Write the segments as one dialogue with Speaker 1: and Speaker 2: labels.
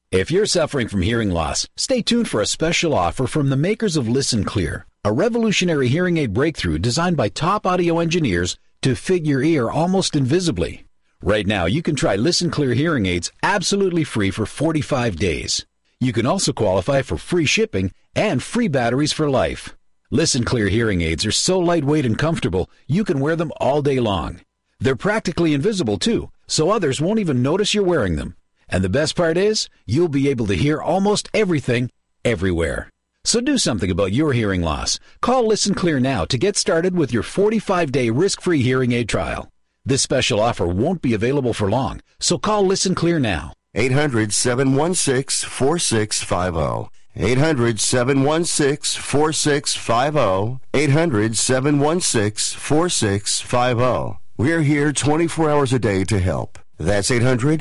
Speaker 1: If you're suffering from hearing loss, stay tuned for a special offer from the makers of Listen Clear, a revolutionary hearing aid breakthrough designed by top audio engineers to fit your ear almost invisibly. Right now, you can try Listen Clear hearing aids absolutely free for 45 days. You can also qualify for free shipping and free batteries for life. Listen Clear hearing aids are so lightweight and comfortable, you can wear them all day long. They're practically invisible, too, so others won't even notice you're wearing them. And the best part is, you'll be able to hear almost everything, everywhere. So do something about your hearing loss. Call Listen Clear now to get started with your 45-day risk-free hearing aid trial. This special offer won't be available for long, so call Listen Clear now.
Speaker 2: 800-716-4650. 800-716-4650. 800-716-4650. We're here 24 hours a day to help. That's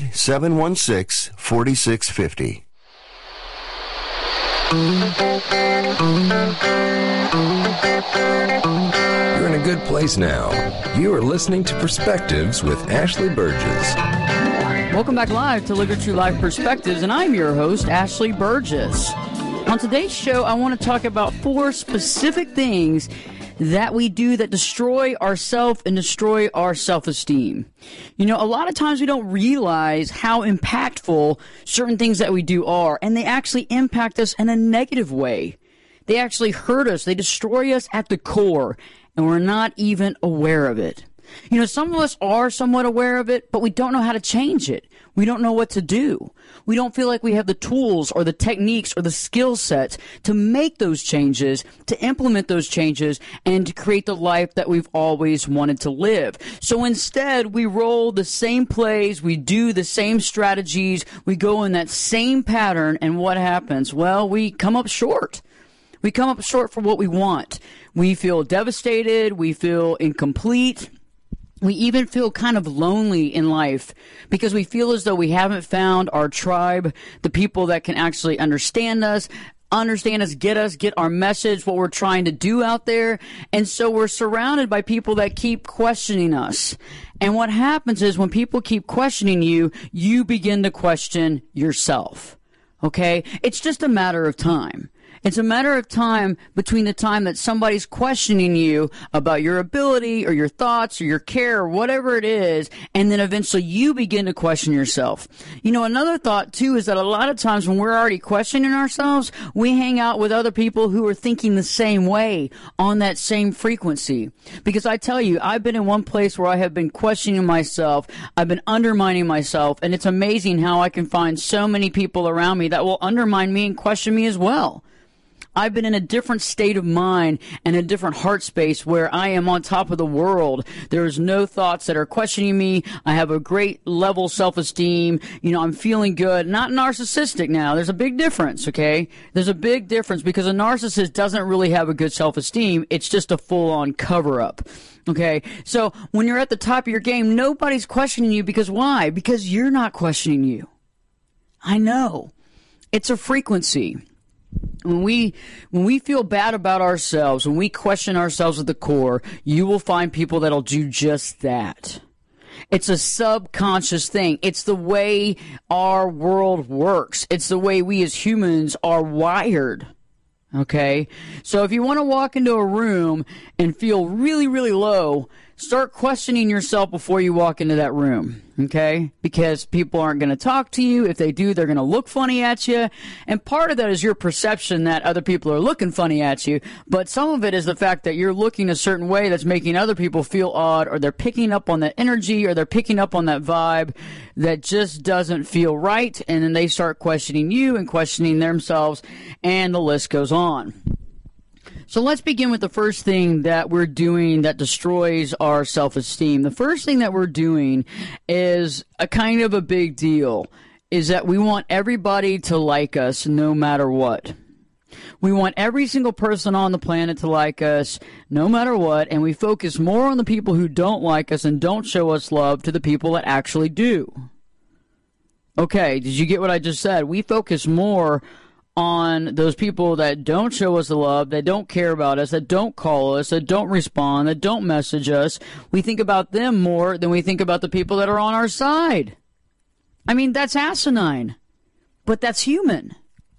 Speaker 2: 800-716-4650.
Speaker 3: You're in a good place now. You are listening to Perspectives with Ashley Burgess.
Speaker 4: Welcome back live to Live Your True Life Perspectives, and I'm your host, Ashley Burgess. On today's show, I want to talk about 4 specific things that we do that destroy ourself and destroy our self-esteem. You know, a lot of times we don't realize how impactful certain things that we do are, and they actually impact us in a negative way. They actually hurt us. They destroy us at the core, and we're not even aware of it. You know, some of us are somewhat aware of it, but we don't know how to change it. We don't know what to do. We don't feel like we have the tools or the techniques or the skill sets to make those changes, to implement those changes, and to create the life that we've always wanted to live. So instead, we roll the same plays, we do the same strategies, we go in that same pattern, and what happens? Well, we come up short. We come up short for what we want. We feel devastated, we feel incomplete. We even feel kind of lonely in life because we feel as though we haven't found our tribe, the people that can actually understand us, get our message, what we're trying to do out there. And so we're surrounded by people that keep questioning us. And what happens is when people keep questioning you, you begin to question yourself. Okay? It's just a matter of time. It's a matter of time between the time that somebody's questioning you about your ability or your thoughts or your care or whatever it is, and then eventually you begin to question yourself. You know, another thought, too, is that a lot of times when we're already questioning ourselves, we hang out with other people who are thinking the same way on that same frequency. Because I tell you, I've been in one place where I have been questioning myself, I've been undermining myself, and it's amazing how I can find so many people around me that will undermine me and question me as well. I've been in a different state of mind and a different heart space where I am on top of the world. There's no thoughts that are questioning me. I have a great level self-esteem. You know, I'm feeling good. Not narcissistic now. There's a big difference, okay? There's a big difference because a narcissist doesn't really have a good self-esteem. It's just a full-on cover-up. Okay, so when you're at the top of your game, nobody's questioning you because why? Because you're not questioning you. I know. It's a frequency. When we feel bad about ourselves, when we question ourselves at the core, you will find people that'll do just that. It's a subconscious thing. It's the way our world works. It's the way we as humans are wired. Okay? So if you want to walk into a room and feel really, really low, start questioning yourself before you walk into that room, okay? Because people aren't going to talk to you. If they do, they're going to look funny at you. And part of that is your perception that other people are looking funny at you. But some of it is the fact that you're looking a certain way that's making other people feel odd, or they're picking up on that energy, or they're picking up on that vibe that just doesn't feel right. And then they start questioning you and questioning themselves, and the list goes on. So let's begin with the first thing that we're doing that destroys our self-esteem. The first thing that we're doing is a kind of a big deal, is that we want everybody to like us no matter what. We want every single person on the planet to like us no matter what, and we focus more on the people who don't like us and don't show us love to the people that actually do. Okay, did you get what I just said? We focus more on those people that don't show us the love, that don't care about us, that don't call us, that don't respond, that don't message us. We think about them more than we think about the people that are on our side. I mean, that's asinine. but that's human.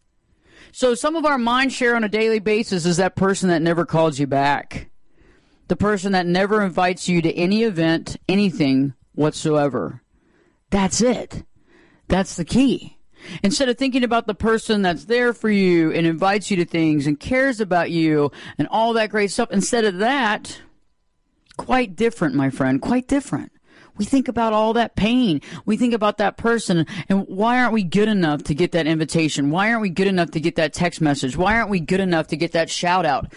Speaker 4: So some of our mind share on a daily basis is that person that never calls you back. The person that never invites you to any event, anything whatsoever. That's it. That's the key. Instead of thinking about the person that's there for you and invites you to things and cares about you and all that great stuff, instead of that, quite different, my friend, quite different. We think about all that pain. We think about that person, and why aren't we good enough to get that invitation? Why aren't we good enough to get that text message? Why aren't we good enough to get that shout out?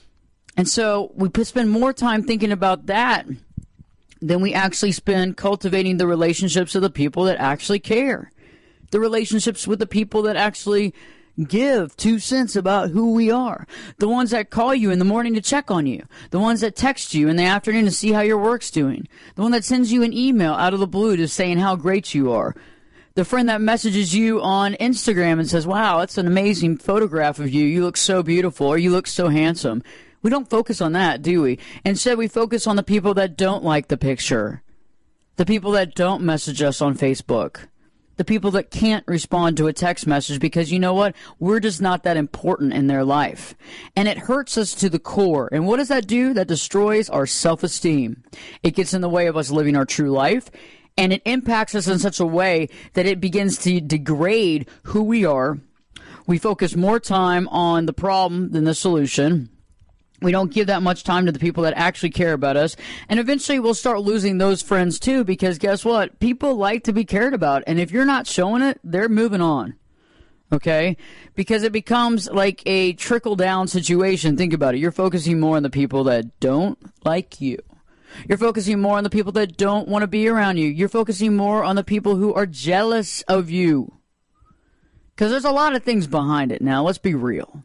Speaker 4: And so we spend more time thinking about that than we actually spend cultivating the relationships of the people that actually care. The relationships with the people that actually give 2 cents about who we are. The ones that call you in the morning to check on you. The ones that text you in the afternoon to see how your work's doing. The one that sends you an email out of the blue just saying how great you are. The friend that messages you on Instagram and says, wow, that's an amazing photograph of you. You look so beautiful, or you look so handsome. We don't focus on that, do we? Instead, we focus on the people that don't like the picture. The people that don't message us on Facebook. The people that can't respond to a text message because, you know what? We're just not that important in their life. And it hurts us to the core. And what does that do? That destroys our self-esteem. It gets in the way of us living our true life. And it impacts us in such a way that it begins to degrade who we are. We focus more time on the problem than the solution. We don't give that much time to the people that actually care about us. And eventually we'll start losing those friends too, because guess what? People like to be cared about. And if you're not showing it, they're moving on. Okay? Because it becomes like a trickle-down situation. Think about it. You're focusing more on the people that don't like you. You're focusing more on the people that don't want to be around you. You're focusing more on the people who are jealous of you. Because there's a lot of things behind it now. Let's be real.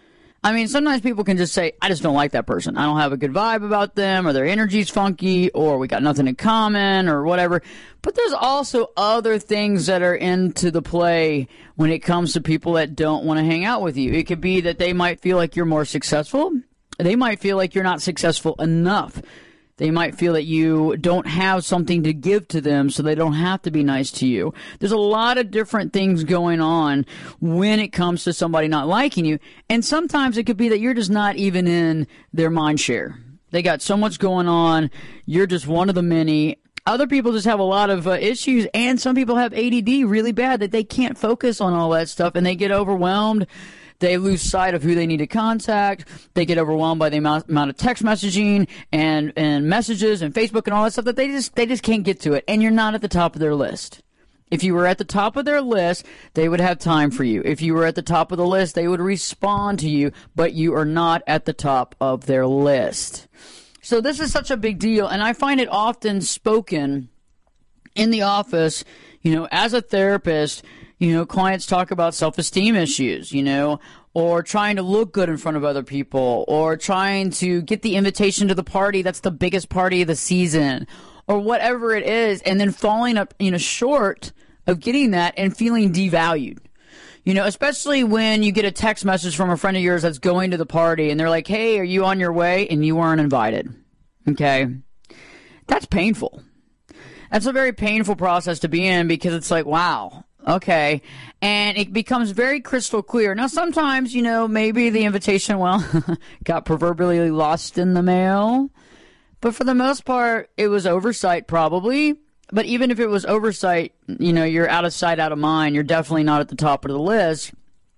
Speaker 4: I mean, sometimes people can just say, I just don't like that person. I don't have a good vibe about them, or their energy's funky, or we got nothing in common, or whatever. But there's also other things that are into the play when it comes to people that don't want to hang out with you. It could be that they might feel like you're more successful. They might feel like you're not successful enough. They might feel that you don't have something to give to them, so they don't have to be nice to you. There's a lot of different things going on when it comes to somebody not liking you. And sometimes it could be that you're just not even in their mind share. They got so much going on. You're just one of the many. Other people just have a lot of issues, and some people have ADD really bad that they can't focus on all that stuff, and they get overwhelmed. They lose sight of who they need to contact. They get overwhelmed by the amount of text messaging and messages and Facebook and all that stuff that they just can't get to it. And you're not at the top of their list. If you were at the top of their list, they would have time for you. If you were at the top of the list, they would respond to you, but you are not at the top of their list. So this is such a big deal, and I find it often spoken in the office, as a therapist. Clients talk about self-esteem issues, or trying to look good in front of other people, or trying to get the invitation to the party that's the biggest party of the season, or whatever it is, and then falling up, short of getting that and feeling devalued. Especially when you get a text message from a friend of yours that's going to the party, and they're like, hey, are you on your way? And you weren't invited. Okay? That's painful. That's a very painful process to be in, because it's like, wow. Okay. And it becomes very crystal clear. Now, sometimes, maybe the invitation, got proverbially lost in the mail. But for the most part, it was oversight probably. But even if it was oversight, you're out of sight, out of mind. You're definitely not at the top of the list.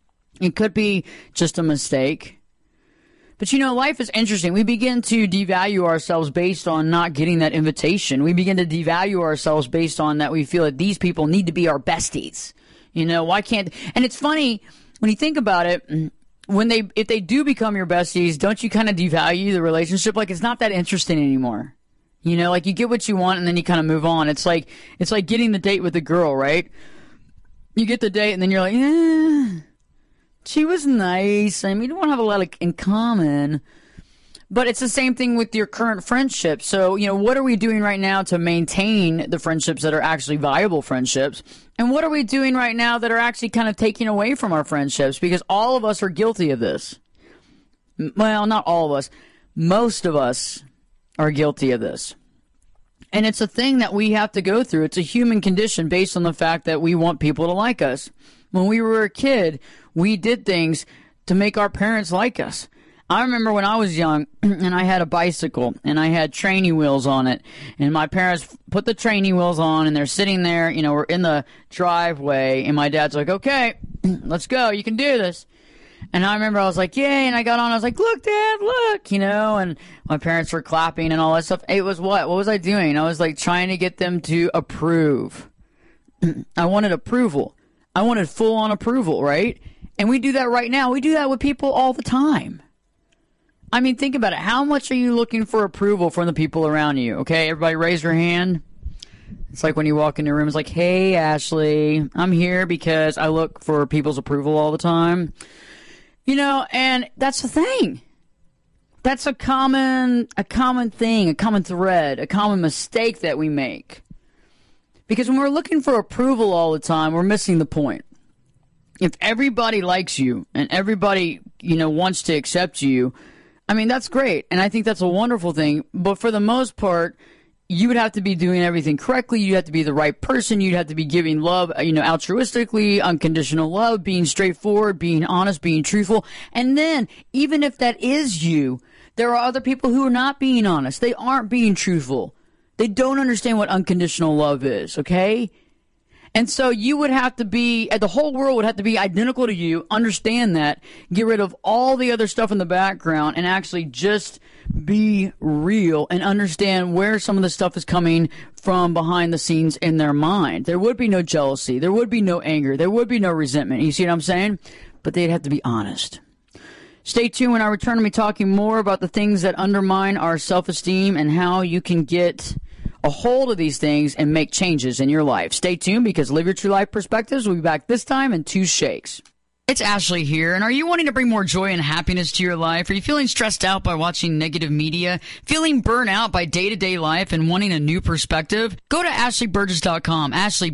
Speaker 4: It could be just a mistake. But, life is interesting. We begin to devalue ourselves based on not getting that invitation. We begin to devalue ourselves based on that we feel that these people need to be our besties. Why can't... And it's funny, when you think about it, if they do become your besties, don't you kind of devalue the relationship? Like, it's not that interesting anymore. Like, you get what you want and then you kind of move on. It's like getting the date with a girl, right? You get the date and then you're like, she was nice. I mean, you don't have a lot in common. But it's the same thing with your current friendship. So, what are we doing right now to maintain the friendships that are actually viable friendships? And what are we doing right now that are actually kind of taking away from our friendships? Because all of us are guilty of this. Well, not all of us. Most of us are guilty of this. And it's a thing that we have to go through. It's a human condition based on the fact that we want people to like us. When we were a kid, we did things to make our parents like us. I remember when I was young and I had a bicycle and I had training wheels on it, and my parents put the training wheels on and they're sitting there, we're in the driveway, and my dad's like, okay, let's go. You can do this. And I remember I was like, yay, and I got on, I was like, look, Dad, look, and my parents were clapping and all that stuff. It was what? What was I doing? I was like trying to get them to approve. I wanted approval. I wanted full-on approval, right? And we do that right now. We do that with people all the time. I mean, think about it. How much are you looking for approval from the people around you? Okay, everybody raise your hand. It's like when you walk into a room, it's like, hey, Ashley, I'm here because I look for people's approval all the time. And that's the thing. That's a common thing, a common thread, a common mistake that we make. Because when we're looking for approval all the time, we're missing the point. If everybody likes you and everybody, wants to accept you, I mean, that's great. And I think that's a wonderful thing. But for the most part, you would have to be doing everything correctly. You'd have to be the right person. You'd have to be giving love, altruistically, unconditional love, being straightforward, being honest, being truthful. And then, even if that is you, there are other people who are not being honest. They aren't being truthful. They don't understand what unconditional love is, okay? And so you would have to be, the whole world would have to be identical to you, understand that, get rid of all the other stuff in the background, and actually just be real and understand where some of the stuff is coming from behind the scenes in their mind. There would be no jealousy. There would be no anger. There would be no resentment. You see what I'm saying? But they'd have to be honest. Stay tuned when I return to me talking more about the things that undermine our self-esteem and how you can get a hold of these things and make changes in your life. Stay tuned, because Live Your True Life Perspectives will be back this time in 2 shakes. It's Ashley here, and are you wanting to bring more joy and happiness to your life? Are you feeling stressed out by watching negative media, feeling burnt out by day-to-day life, and wanting a new perspective? Go to AshleyBurgess.com,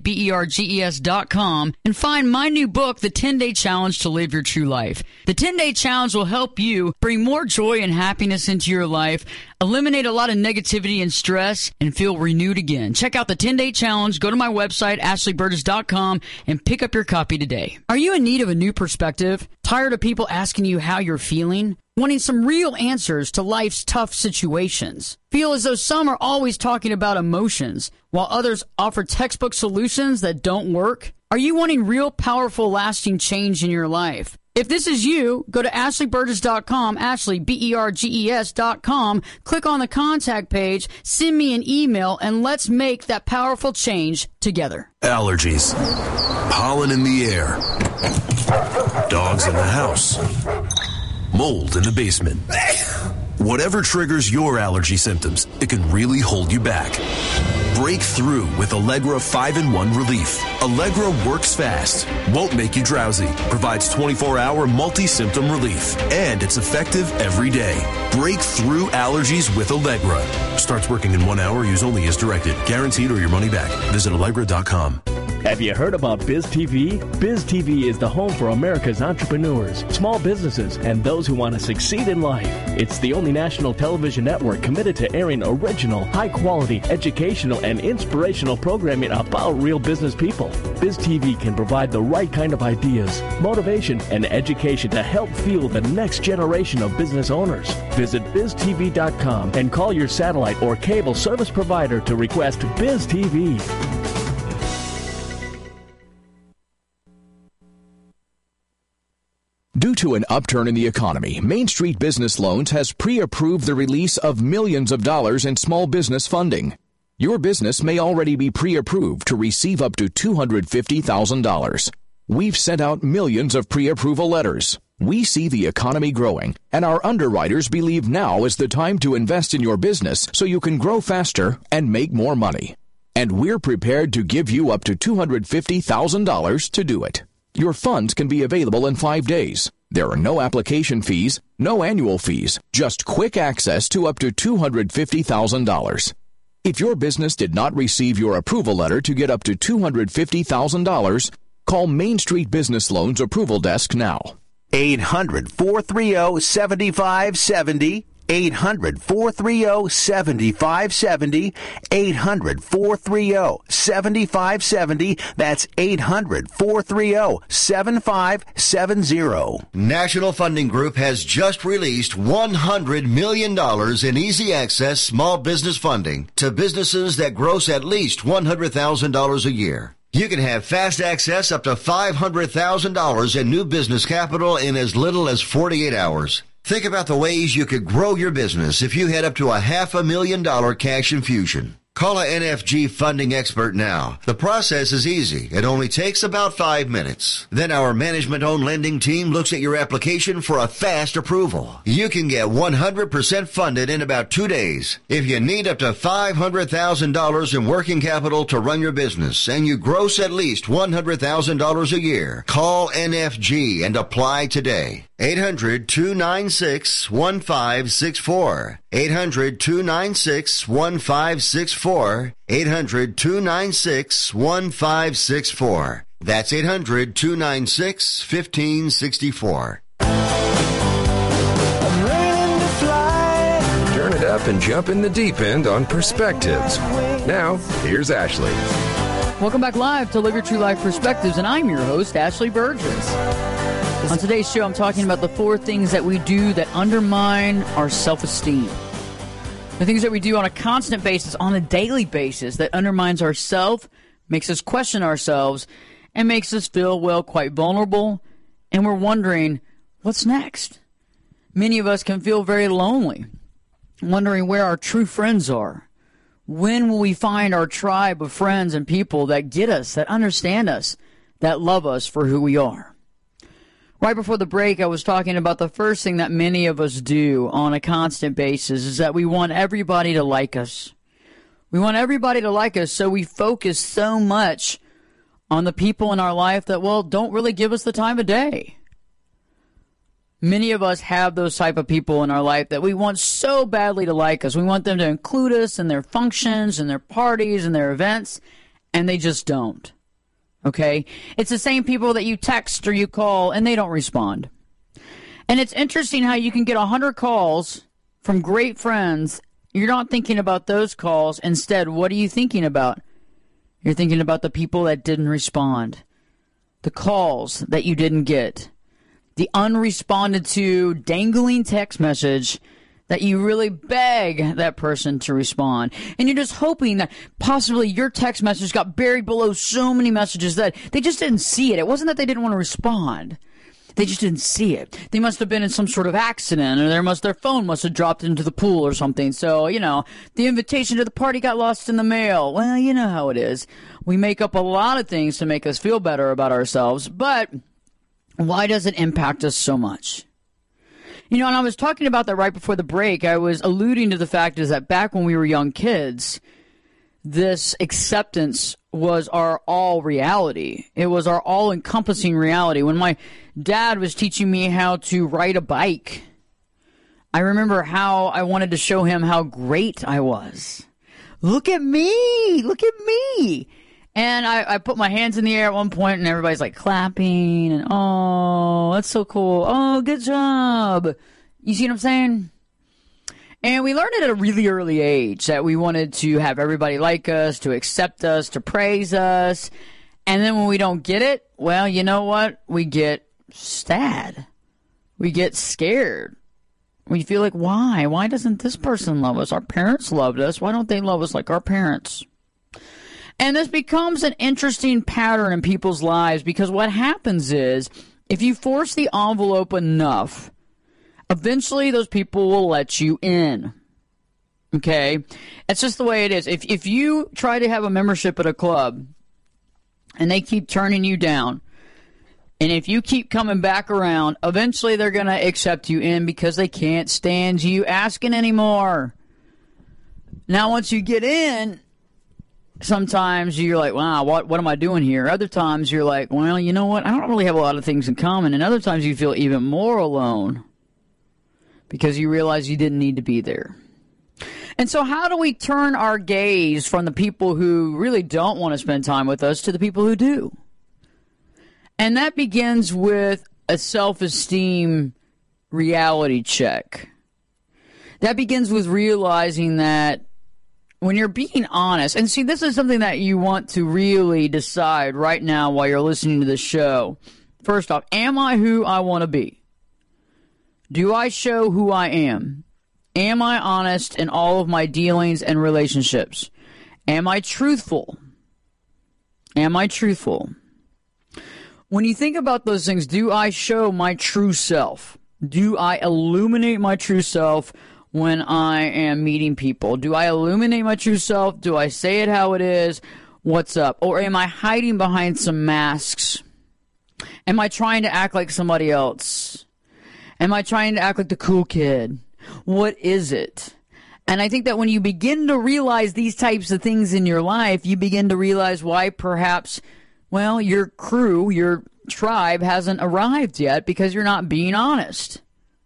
Speaker 4: AshleyBurgess.com, and find my new book, The 10-Day Challenge to Live Your True Life. The 10-Day Challenge will help you bring more joy and happiness into your life, eliminate a lot of negativity and stress, and feel renewed again. Check out the 10-Day Challenge. Go to my website, AshleyBurgess.com, and pick up your copy today. Are you in need of a new perspective? Tired of people asking you how you're feeling? Wanting some real answers to life's tough situations? Feel as though some are always talking about emotions, while others offer textbook solutions that don't work? Are you wanting real, powerful, lasting change in your life? If this is you, go to AshleyBurgess.com, AshleyBurgess.com, click on the contact page, send me an email, and let's make that powerful change together.
Speaker 5: Allergies, pollen in the air, dogs in the house, mold in the basement. Whatever triggers your allergy symptoms, it can really hold you back. Break through with Allegra 5-in-1 Relief. Allegra works fast, won't make you drowsy, provides 24-hour multi-symptom relief, and it's effective every day. Break through allergies with Allegra. Starts working in 1 hour. Use only as directed. Guaranteed or your money back. Visit Allegra.com.
Speaker 6: Have you heard about Biz TV? Biz TV is the home for America's entrepreneurs, small businesses, and those who want to succeed in life. It's the only national television network committed to airing original, high-quality, educational, and inspirational programming about real business people. Biz TV can provide the right kind of ideas, motivation, and education to help fuel the next generation of business owners. Visit BizTV.com and call your satellite or cable service provider to request Biz TV.
Speaker 7: Due to an upturn in the economy, Main Street Business Loans has pre-approved the release of millions of dollars in small business funding. Your business may already be pre-approved to receive up to $250,000. We've sent out millions of pre-approval letters. We see the economy growing, and our underwriters believe now is the time to invest in your business so you can grow faster and make more money. And we're prepared to give you up to $250,000 to do it. Your funds can be available in 5 days. There are no application fees, no annual fees, just quick access to up to $250,000. If your business did not receive your approval letter to get up to $250,000, call Main Street Business Loans Approval Desk now.
Speaker 8: 800-430-7570.
Speaker 1: 800-430-7570. 800-430-7570. That's 800-430-7570.
Speaker 8: National Funding Group has just released $100 million in easy access small business funding to businesses that gross at least $100,000 a year. You can have fast access up to $500,000 in new business capital in as little as 48 hours. Think about the ways you could grow your business if you had up to a $500,000 cash infusion. Call a NFG funding expert now. The process is easy. It only takes about 5 minutes. Then our management-owned lending team looks at your application for a fast approval. You can get 100% funded in about 2 days. If you need up to $500,000 in working capital to run your business and you gross at least $100,000 a year, call NFG and apply today. 800-296-1564. 800-296-1564. 800-296-1564. That's 800-296-1564.
Speaker 3: Turn it up and jump in the deep end on Perspectives. Now, here's Ashley.
Speaker 4: Welcome back live to Live Your True Life Perspectives, and I'm your host, Ashley Burgess. On today's show, I'm talking about the 4 things that we do that undermine our self-esteem. The things that we do on a constant basis, on a daily basis, that undermines our self, makes us question ourselves, and makes us feel, well, quite vulnerable, and we're wondering, what's next? Many of us can feel very lonely, wondering where our true friends are. When will we find our tribe of friends and people that get us, that understand us, that love us for who we are? Right before the break, I was talking about the first thing that many of us do on a constant basis is that we want everybody to like us. We want everybody to like us, so we focus so much on the people in our life that, well, don't really give us the time of day. Many of us have those type of people in our life that we want so badly to like us. We want them to include us in their functions and their parties and their events, and they just don't. Okay? It's the same people that you text or you call, and they don't respond. And it's interesting how you can get 100 calls from great friends. You're not thinking about those calls. Instead, what are you thinking about? You're thinking about the people that didn't respond, the calls that you didn't get, the unresponded to dangling text message that you really beg that person to respond. And you're just hoping that possibly your text message got buried below so many messages that they just didn't see it. It wasn't that they didn't want to respond. They just didn't see it. They must have been in some sort of accident, or their phone must have dropped into the pool or something. So, the invitation to the party got lost in the mail. Well, you know how it is. We make up a lot of things to make us feel better about ourselves, but why does it impact us so much? And I was talking about that right before the break. I was alluding to the fact is that back when we were young kids, this acceptance was our all reality. It was our all-encompassing reality. When my dad was teaching me how to ride a bike, I remember how I wanted to show him how great I was. Look at me! Look at me! And I put my hands in the air at one point, and everybody's like clapping, and oh, that's so cool. Oh, good job. You see what I'm saying? And we learned it at a really early age that we wanted to have everybody like us, to accept us, to praise us. And then when we don't get it, well, you know what? We get sad. We get scared. We feel like, why? Why doesn't this person love us? Our parents loved us. Why don't they love us like our parents? And this becomes an interesting pattern in people's lives because what happens is if you force the envelope enough, eventually those people will let you in. Okay? It's just the way it is. If you try to have a membership at a club and they keep turning you down, and if you keep coming back around, eventually they're going to accept you in because they can't stand you asking anymore. Now, once you get in, sometimes you're like, wow, what am I doing here? Other times you're like, well, you know what? I don't really have a lot of things in common. And other times you feel even more alone because you realize you didn't need to be there. And so how do we turn our gaze from the people who really don't want to spend time with us to the people who do? And that begins with a self-esteem reality check. That begins with realizing that when you're being honest, and see, this is something that you want to really decide right now while you're listening to this show. First off, am I who I want to be? Do I show who I am? Am I honest in all of my dealings and relationships? Am I truthful? Am I truthful? When you think about those things, do I show my true self? Do I illuminate my true self when I am meeting people? Do I illuminate my true self? Do I say it how it is? What's up? Or am I hiding behind some masks? Am I trying to act like somebody else? Am I trying to act like the cool kid? What is it? And I think that when you begin to realize these types of things in your life, you begin to realize why perhaps, well, your crew, your tribe hasn't arrived yet because you're not being honest.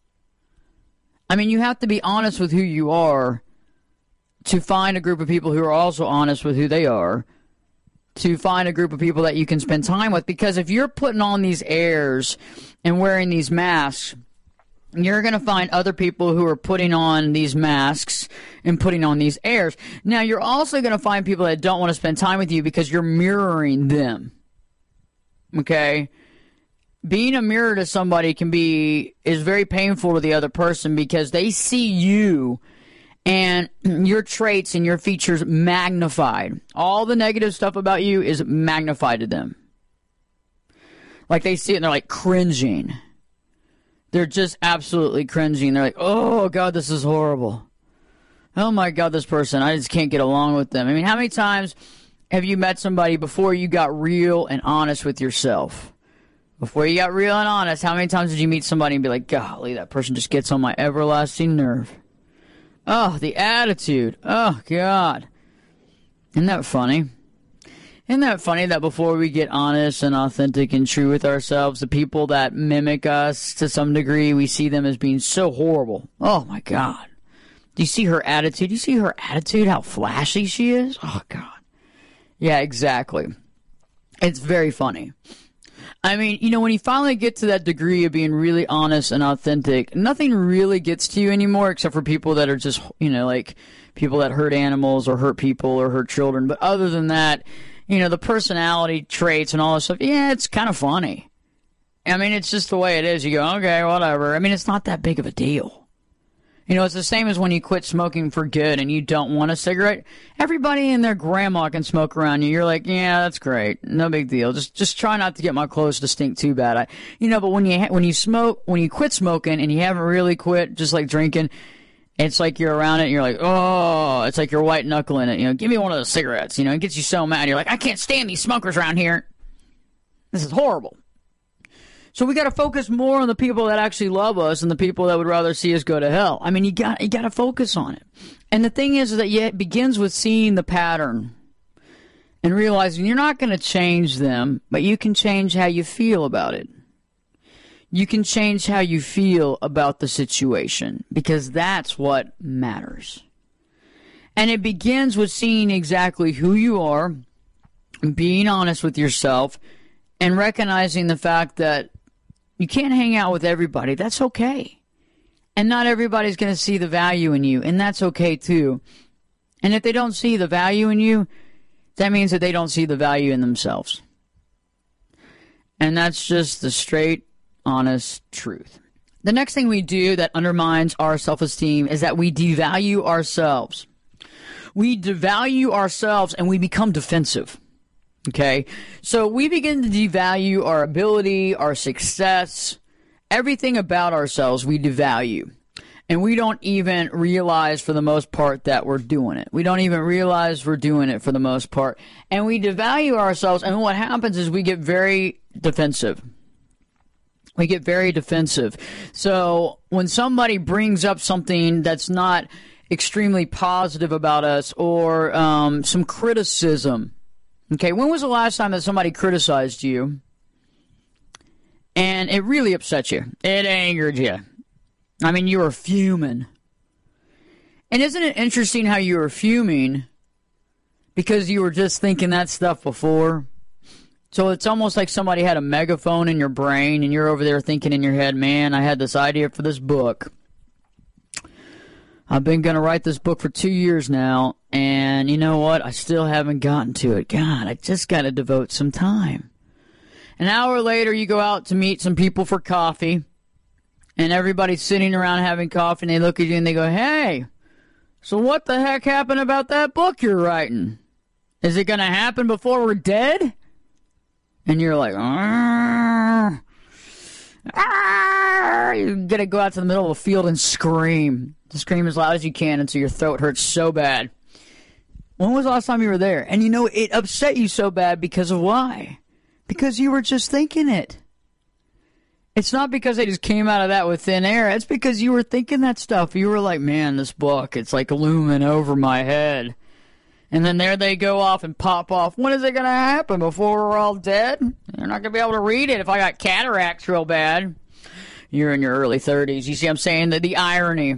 Speaker 4: I mean, you have to be honest with who you are to find a group of people who are also honest with who they are, to find a group of people that you can spend time with. Because if you're putting on these airs and wearing these masks, you're going to find other people who are putting on these masks and putting on these airs. Now, you're also going to find people that don't want to spend time with you because you're mirroring them. Okay? Being a mirror to somebody is very painful to the other person because they see you and your traits and your features magnified. All the negative stuff about you is magnified to them. Like they see it and they're like cringing. They're just absolutely cringing. They're like, oh, God, this is horrible. Oh, my God, this person, I just can't get along with them. I mean, how many times have you met somebody before you got real and honest with yourself? Before you got real and honest, how many times did you meet somebody and be like, golly, that person just gets on my everlasting nerve? Oh, the attitude. Oh, God. Isn't that funny? Isn't that funny that before we get honest and authentic and true with ourselves, the people that mimic us to some degree, we see them as being so horrible. Oh, my God. Do you see her attitude? Do you see her attitude, how flashy she is? Oh, God. Yeah, exactly. It's very funny. I mean, you know, when you finally get to that degree of being really honest and authentic, nothing really gets to you anymore except for people that are just, you know, like people that hurt animals or hurt people or hurt children. But other than that, you know, the personality traits and all this stuff, yeah, it's kind of funny. I mean, it's just the way it is. You go, okay, whatever. I mean, it's not that big of a deal. You know, it's the same as when you quit smoking for good and you don't want a cigarette. Everybody and their grandma can smoke around you. You're like, yeah, that's great. No big deal. Just try not to get my clothes to stink too bad. But when you quit smoking and you haven't really quit, just like drinking, it's like you're around it and you're like, oh, it's like you're white knuckling it. You know, give me one of those cigarettes. You know, it gets you so mad. You're like, I can't stand these smokers around here. This is horrible. So we got to focus more on the people that actually love us and the people that would rather see us go to hell. I mean, you got to focus on it. And the thing is that it begins with seeing the pattern and realizing you're not going to change them, but you can change how you feel about it. You can change how you feel about the situation because that's what matters. And it begins with seeing exactly who you are, being honest with yourself, and recognizing the fact that you can't hang out with everybody. That's okay. And not everybody's going to see the value in you, and that's okay too. And if they don't see the value in you, that means that they don't see the value in themselves. And that's just the straight, honest truth. The next thing we do that undermines our self-esteem is that we devalue ourselves. We devalue ourselves and we become defensive. Okay, so we begin to devalue our ability, our success, everything about ourselves we devalue. And we don't even realize for the most part that we're doing it. We don't even realize we're doing it for the most part. And we devalue ourselves, and what happens is we get very defensive. We get very defensive. So when somebody brings up something that's not extremely positive about us or some criticism, okay, when was the last time that somebody criticized you and it really upset you? It angered you. I mean, you were fuming. And isn't it interesting how you were fuming because you were just thinking that stuff before? So it's almost like somebody had a megaphone in your brain and you're over there thinking in your head, man, I had this idea for this book. I've been going to write this book for 2 years now, and you know what? I still haven't gotten to it. God, I just got to devote some time. An hour later, you go out to meet some people for coffee, and everybody's sitting around having coffee, and they look at you and they go, hey, so what the heck happened about that book you're writing? Is it going to happen before we're dead? And you're like, you're going to go out to the middle of a field and scream. Scream as loud as you can until your throat hurts so bad. When was the last time you were there? And you know, it upset you so bad because of why? Because you were just thinking it. It's not because they just came out of that with thin air. It's because you were thinking that stuff. You were like, man, this book, it's like looming over my head. And then there they go off and pop off. When is it going to happen? Before we're all dead? You're not going to be able to read it if I got cataracts real bad. You're in your early 30s. You see what I'm saying? The irony.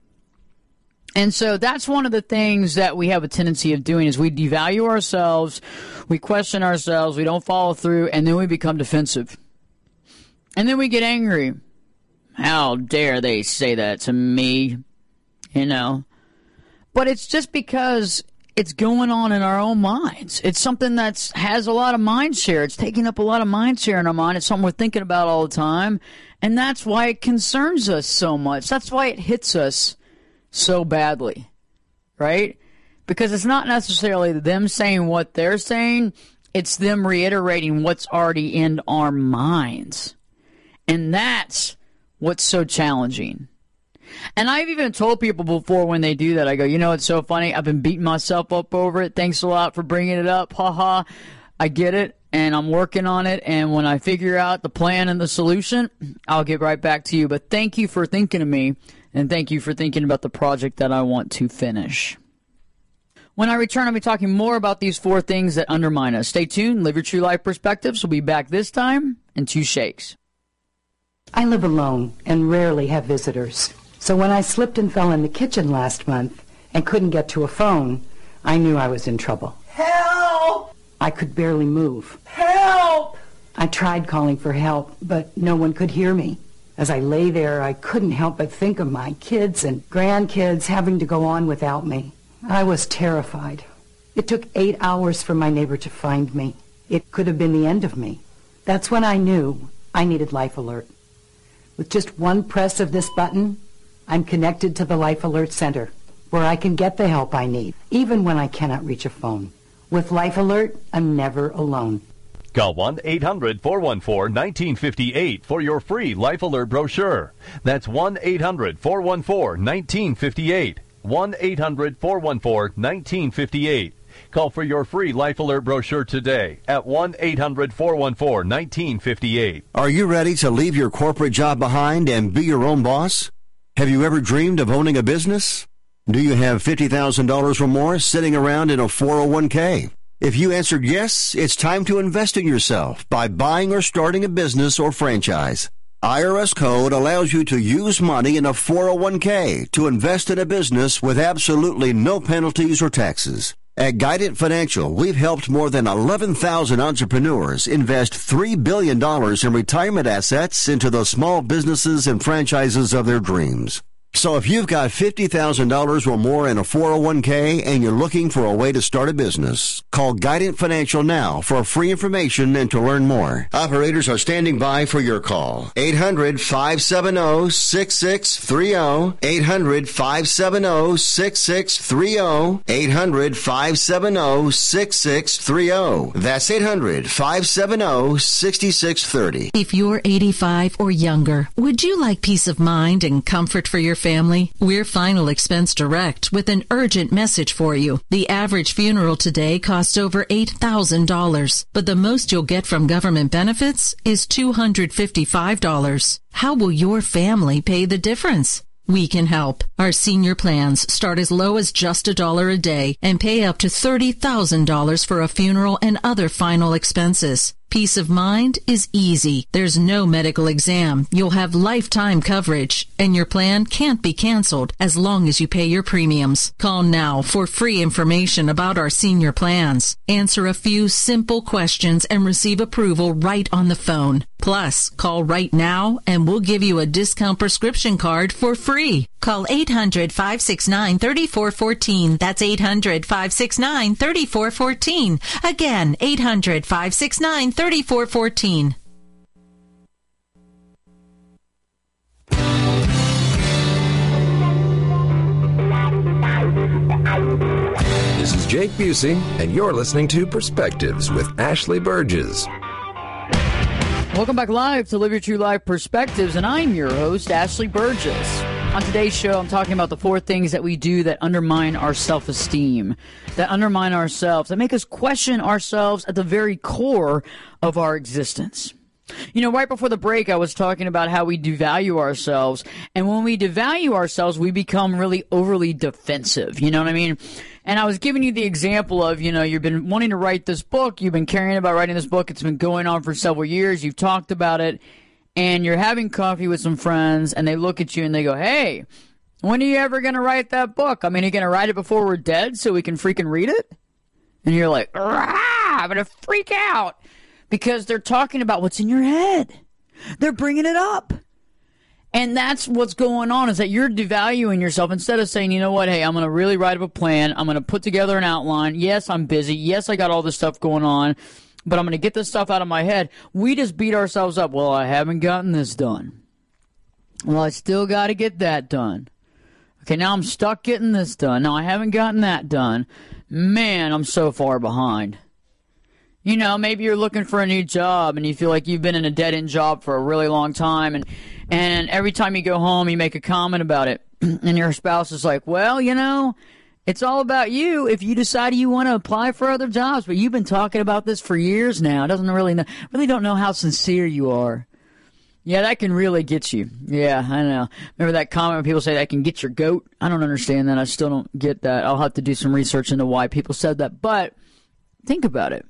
Speaker 4: And so that's one of the things that we have a tendency of doing is we devalue ourselves, we question ourselves, we don't follow through, and then we become defensive. And then we get angry. How dare they say that to me? You know? But it's just because it's going on in our own minds. It's something that has a lot of mind share. It's taking up a lot of mind share in our mind. It's something we're thinking about all the time. And that's why it concerns us so much. That's why it hits us so badly. Right? Because it's not necessarily them saying what they're saying. It's them reiterating what's already in our minds. And that's what's so challenging. And I've even told people before when they do that, I go, you know, it's so funny. I've been beating myself up over it. Thanks a lot for bringing it up. Ha ha. I get it, and I'm working on it. And when I figure out the plan and the solution, I'll get right back to you. But thank you for thinking of me, and thank you for thinking about the project that I want to finish. When I return, I'll be talking more about these 4 things that undermine us. Stay tuned. Live Your True Life Perspectives. We'll be back this time in 2 shakes.
Speaker 9: I live alone and rarely have visitors. So when I slipped and fell in the kitchen last month and couldn't get to a phone, I knew I was in trouble.
Speaker 10: Help!
Speaker 9: I could barely move.
Speaker 10: Help!
Speaker 9: I tried calling for help, but no one could hear me. As I lay there, I couldn't help but think of my kids and grandkids having to go on without me. I was terrified. It took 8 hours for my neighbor to find me. It could have been the end of me. That's when I knew I needed Life Alert. With just one press of this button, I'm connected to the Life Alert Center, where I can get the help I need, even when I cannot reach a phone. With Life Alert, I'm never alone.
Speaker 11: Call 1-800-414-1958 for your free Life Alert brochure. That's 1-800-414-1958. 1-800-414-1958. Call for your free Life Alert brochure today at 1-800-414-1958.
Speaker 2: Are you ready to leave your corporate job behind and be your own boss? Have you ever dreamed of owning a business? Do you have $50,000 or more sitting around in a 401k? If you answered yes, it's time to invest in yourself by buying or starting a business or franchise. IRS Code allows you to use money in a 401k to invest in a business with absolutely no penalties or taxes. At Guidant Financial, we've helped more than 11,000 entrepreneurs invest $3 billion in retirement assets into the small businesses and franchises of their dreams. So if you've got $50,000 or more in a 401k and you're looking for a way to start a business, call Guidant Financial now for free information and to learn more. Operators are standing by for your call. 800-570-6630. 800-570-6630. 800-570-6630. That's 800-570-6630.
Speaker 12: If you're 85 or younger, would you like peace of mind and comfort for your family? We're Final Expense Direct with an urgent message for you. The average funeral today costs over $8,000, but the most you'll get from government benefits is $255. How will your family pay the difference? We can help. Our senior plans start as low as just $1 a day and pay up to $30,000 for a funeral and other final expenses. Peace of mind is easy. There's no medical exam. You'll have lifetime coverage, and your plan can't be canceled as long as you pay your premiums. Call now for free information about our senior plans. Answer a few simple questions and receive approval right on the phone. Plus, call right now and we'll give you a discount prescription card for free. Call 800-569-3414. That's 800-569-3414. Again, 800-569-3414.
Speaker 3: This is Jake Busey, and you're listening to Perspectives with Ashley Burgess.
Speaker 4: Welcome back live to Live Your True Life Perspectives, and I'm your host, Ashley Burgess. On today's show, I'm talking about the 4 things that we do that undermine our self-esteem, that undermine ourselves, that make us question ourselves at the very core of our existence. You know, right before the break, I was talking about how we devalue ourselves, and when we devalue ourselves, we become really overly defensive, you know what I mean? And I was giving you the example of, you know, you've been wanting to write this book, you've been caring about writing this book, it's been going on for several years, you've talked about it, and you're having coffee with some friends, and they look at you and they go, hey, when are you ever going to write that book? I mean, are you going to write it before we're dead so we can freaking read it? And you're like, I'm going to freak out. Because they're talking about what's in your head. They're bringing it up. And that's what's going on, is that you're devaluing yourself instead of saying, you know what, hey, I'm going to really write up a plan. I'm going to put together an outline. Yes, I'm busy. Yes, I got all this stuff going on. But I'm going to get this stuff out of my head. We just beat ourselves up. Well, I haven't gotten this done. Well, I still got to get that done. Okay, now I'm stuck getting this done. Now I haven't gotten that done. Man, I'm so far behind. You know, maybe you're looking for a new job and you feel like you've been in a dead-end job for a really long time, and every time you go home you make a comment about it, and your spouse is like, well, you know, it's all about you if you decide you want to apply for other jobs, but you've been talking about this for years now. It doesn't really don't know how sincere you are. Yeah, that can really get you. Yeah, I know. Remember that comment when people say that can get your goat? I don't understand that. I still don't get that. I'll have to do some research into why people said that, but think about it.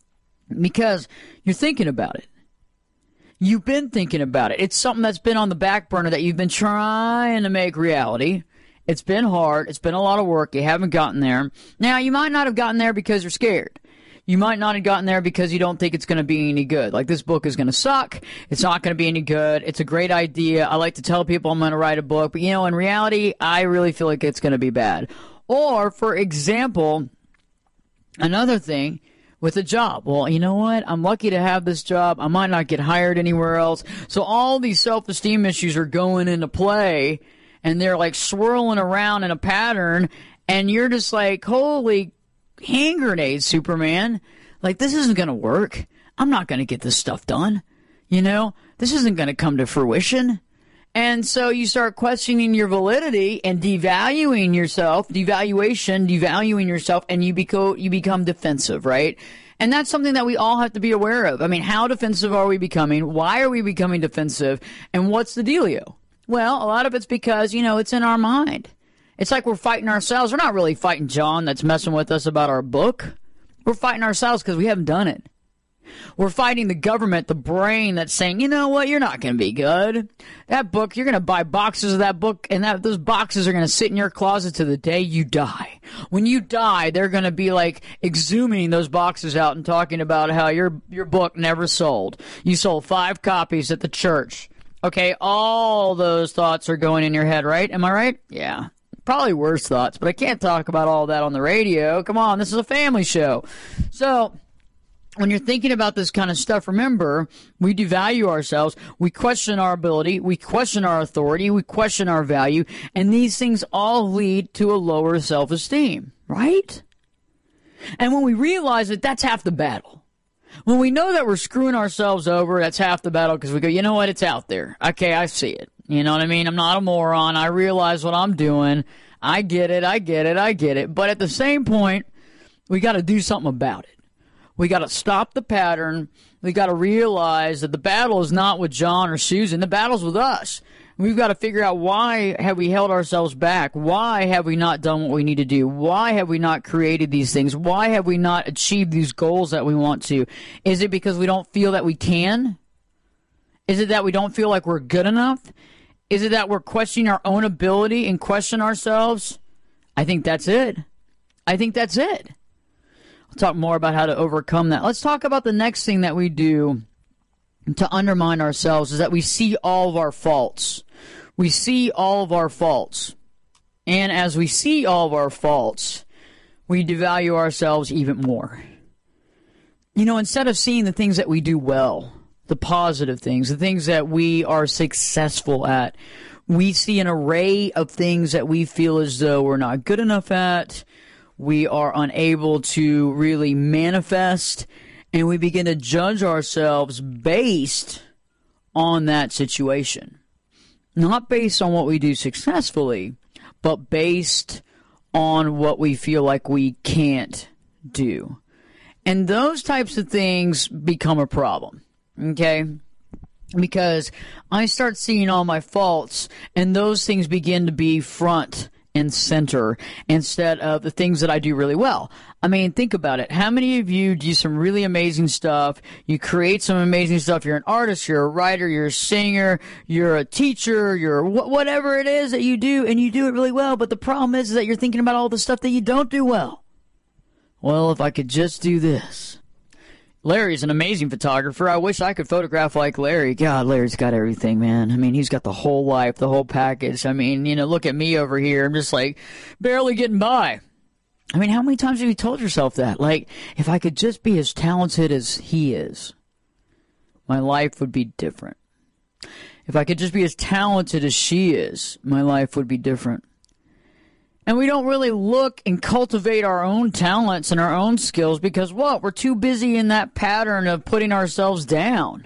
Speaker 4: Because you're thinking about it. You've been thinking about it. It's something that's been on the back burner that you've been trying to make reality. It's been hard. It's been a lot of work. You haven't gotten there. Now, you might not have gotten there because you're scared. You might not have gotten there because you don't think it's going to be any good. Like, this book is going to suck. It's not going to be any good. It's a great idea. I like to tell people I'm going to write a book. But, you know, in reality, I really feel like it's going to be bad. Or, for example, another thing, with a job. Well, you know what? I'm lucky to have this job. I might not get hired anywhere else. So all these self-esteem issues are going into play, and they're like swirling around in a pattern, and you're just like, holy hand grenade, Superman. Like, this isn't going to work. I'm not going to get this stuff done. You know, this isn't going to come to fruition. And so you start questioning your validity and devaluing yourself, devaluing yourself, and you become defensive, right? And that's something that we all have to be aware of. I mean, how defensive are we becoming? Why are we becoming defensive? And what's the dealio? Well, a lot of it's because, you know, it's in our mind. It's like we're fighting ourselves. We're not really fighting John that's messing with us about our book. We're fighting ourselves because we haven't done it. We're fighting the government, the brain that's saying, you know what, you're not going to be good. That book, you're going to buy boxes of that book, and those boxes are going to sit in your closet to the day you die. When you die, they're going to be like exhuming those boxes out and talking about how your book never sold. You sold 5 copies at the church. Okay, all those thoughts are going in your head, right? Am I right? Yeah. Probably worse thoughts, but I can't talk about all that on the radio. Come on, this is a family show. So when you're thinking about this kind of stuff, remember, we devalue ourselves, we question our ability, we question our authority, we question our value, and these things all lead to a lower self-esteem, right? And when we realize that, that's half the battle. When we know that we're screwing ourselves over, that's half the battle, because we go, you know what, it's out there. Okay, I see it. You know what I mean? I'm not a moron. I realize what I'm doing. I get it. But at the same point, we got to do something about it. We got to stop the pattern. We got to realize that the battle is not with John or Susan. The battle's with us. We've got to figure out, why have we held ourselves back? Why have we not done what we need to do? Why have we not created these things? Why have we not achieved these goals that we want to? Is it because we don't feel that we can? Is it that we don't feel like we're good enough? Is it that we're questioning our own ability and question ourselves? I think that's it. I'll talk more about how to overcome that. Let's talk about the next thing that we do to undermine ourselves, is that we see all of our faults. we see all of our faults. And as we see all of our faults, we devalue ourselves even more. You know, instead of seeing the things that we do well, the positive things, the things that we are successful at, we see an array of things that we feel as though we're not good enough at, we are unable to really manifest, and we begin to judge ourselves based on that situation. Not based on what we do successfully, but based on what we feel like we can't do. And those types of things become a problem, okay? Because I start seeing all my faults, and those things begin to be front and center instead of the things that I do really well. I mean, think about it. How many of you do some really amazing stuff? You create some amazing stuff. You're an artist, you're a writer, you're a singer, you're a teacher, you're whatever it is that you do, and you do it really well. But the problem is that you're thinking about all the stuff that you don't do well. Well, if I could just do this. Larry's an amazing photographer. I wish I could photograph like Larry. God, Larry's got everything, man. I mean, he's got the whole life, the whole package. I mean, you know, look at me over here. I'm just like barely getting by. I mean, how many times have you told yourself that? Like, if I could just be as talented as he is, my life would be different. If I could just be as talented as she is, my life would be different. And we don't really look and cultivate our own talents and our own skills because what? We're too busy in that pattern of putting ourselves down.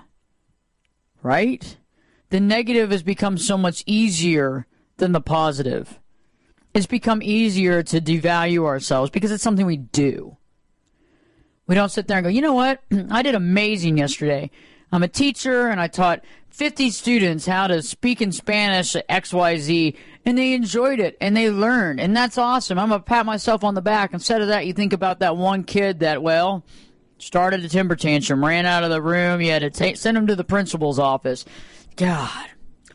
Speaker 4: Right? The negative has become so much easier than the positive. It's become easier to devalue ourselves because it's something we do. We don't sit there and go, you know what? I did amazing yesterday. I'm a teacher and I taught 50 students how to speak in Spanish at XYZ, and they enjoyed it, and they learned, and that's awesome. I'm going to pat myself on the back. Instead of that, you think about that one kid that, well, started a temper tantrum, ran out of the room, you had to send him to the principal's office. God,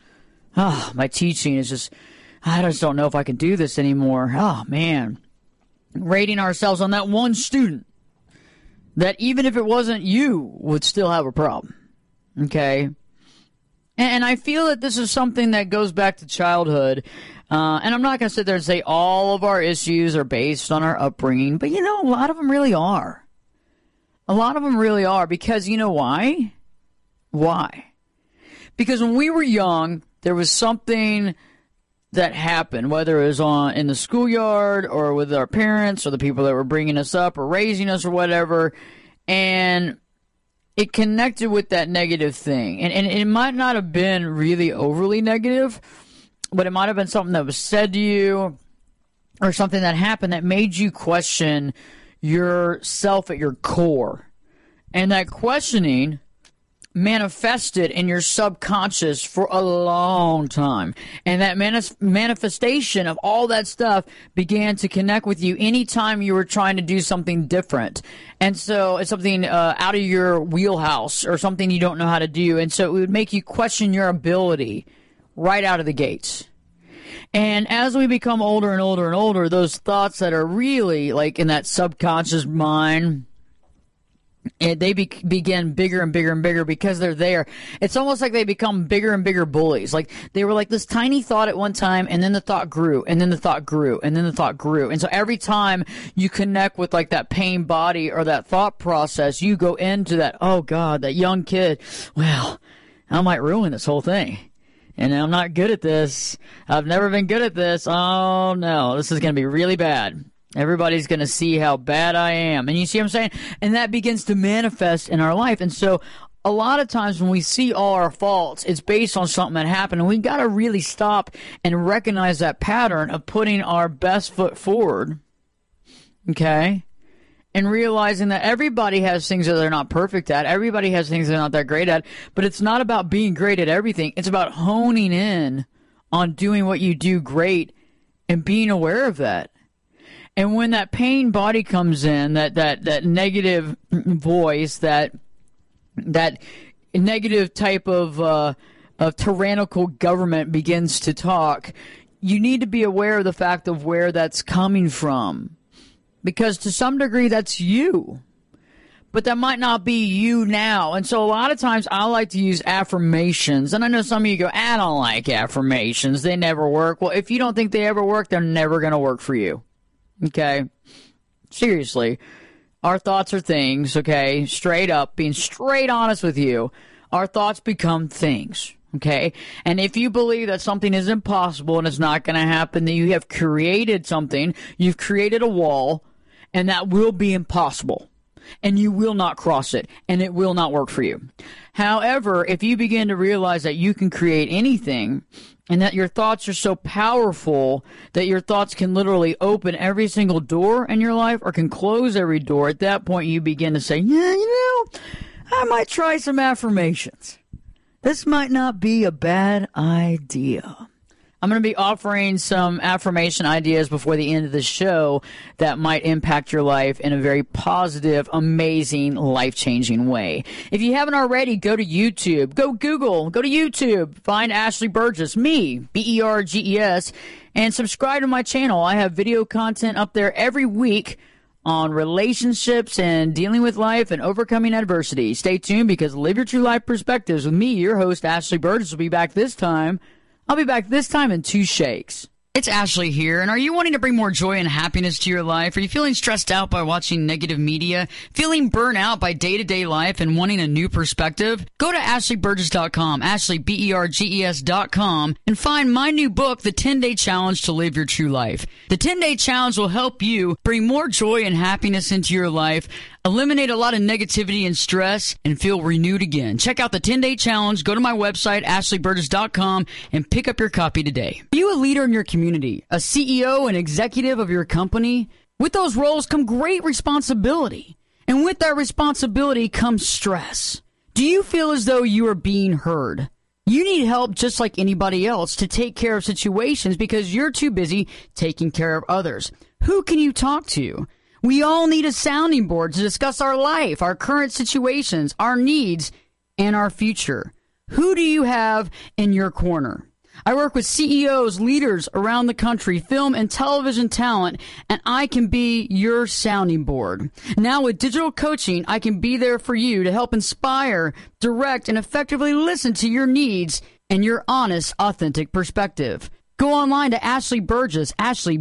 Speaker 4: my teaching is just, I just don't know if I can do this anymore. Oh, man. Rating ourselves on that one student that even if it wasn't you would still have a problem. Okay? And I feel that this is something that goes back to childhood. And I'm not going to sit there and say all of our issues are based on our upbringing. But, you know, a lot of them really are. A lot of them really are. Because, you know why? Why? Because when we were young, there was something that happened, whether it was in the schoolyard or with our parents or the people that were bringing us up or raising us or whatever. And it connected with that negative thing. And it might not have been really overly negative, but it might have been something that was said to you or something that happened that made you question yourself at your core. And that questioning manifested in your subconscious for a long time. And that manifestation of all that stuff began to connect with you anytime you were trying to do something different. And so it's something out of your wheelhouse or something you don't know how to do. And so it would make you question your ability right out of the gates. And as we become older and older and older, those thoughts that are really like in that subconscious mind, and they begin bigger and bigger and bigger because they're there. It's almost like they become bigger and bigger bullies. Like they were like this tiny thought at one time, and then the thought grew, and then the thought grew, and then the thought grew. And so every time you connect with like that pain body or that thought process, you go into that, oh God, that young kid, well, I might ruin this whole thing. And I'm not good at this. I've never been good at this. Oh no, this is going to be really bad. Everybody's going to see how bad I am. And you see what I'm saying? And that begins to manifest in our life. And so a lot of times when we see all our faults, it's based on something that happened. And we got to really stop and recognize that pattern of putting our best foot forward. Okay? And realizing that everybody has things that they're not perfect at. Everybody has things they're not that great at. But it's not about being great at everything. It's about honing in on doing what you do great and being aware of that. And when that pain body comes in, that negative voice, that negative type of tyrannical government begins to talk, you need to be aware of the fact of where that's coming from. Because to some degree, that's you. but that might not be you now. And so a lot of times I like to use affirmations. And I know some of you go, I don't like affirmations. They never work. Well, if you don't think they ever work, they're never going to work for you. Okay? Seriously. Our thoughts are things, okay? Straight up, being straight honest with you. Our thoughts become things, okay? And if you believe that something is impossible and it's not going to happen, then you have created something. You've created a wall, and that will be impossible. And you will not cross it, and it will not work for you. However, if you begin to realize that you can create anything, and that your thoughts are so powerful that your thoughts can literally open every single door in your life or can close every door, at that point you begin to say, yeah, I might try some affirmations. This might not be a bad idea. I'm going to be offering some affirmation ideas before the end of the show that might impact your life in a very positive, amazing, life-changing way. If you haven't already, go to YouTube. Go Google. Go to YouTube. Find Ashley Burgess, me, Berges, and subscribe to my channel. I have video content up there every week on relationships and dealing with life and overcoming adversity. Stay tuned because Live Your True Life Perspectives with me, your host, Ashley Burgess, will be back this time. I'll be back this time in 2 shakes. It's Ashley here, and are you wanting to bring more joy and happiness to your life? Are you feeling stressed out by watching negative media? Feeling burnt out by day-to-day life and wanting a new perspective? Go to AshleyBurgess.com, AshleyBerges.com, and find my new book, The 10-Day Challenge to Live Your True Life. The 10-Day Challenge will help you bring more joy and happiness into your life, eliminate a lot of negativity and stress, and feel renewed again. Check out the 10-Day Challenge. Go to my website, AshleyBurgess.com, and pick up your copy today. Are you a leader in your community, a CEO and executive of your company? With those roles come great responsibility. And with that responsibility comes stress. Do you feel as though you are being heard? You need help just like anybody else to take care of situations because you're too busy taking care of others. Who can you talk to? We all need a sounding board to discuss our life, our current situations, our needs, and our future. Who do you have in your corner? I work with CEOs, leaders around the country, film and television talent, and I can be your sounding board. Now with digital coaching, I can be there for you to help inspire, direct, and effectively listen to your needs and your honest, authentic perspective. Go online to Ashley Burgess,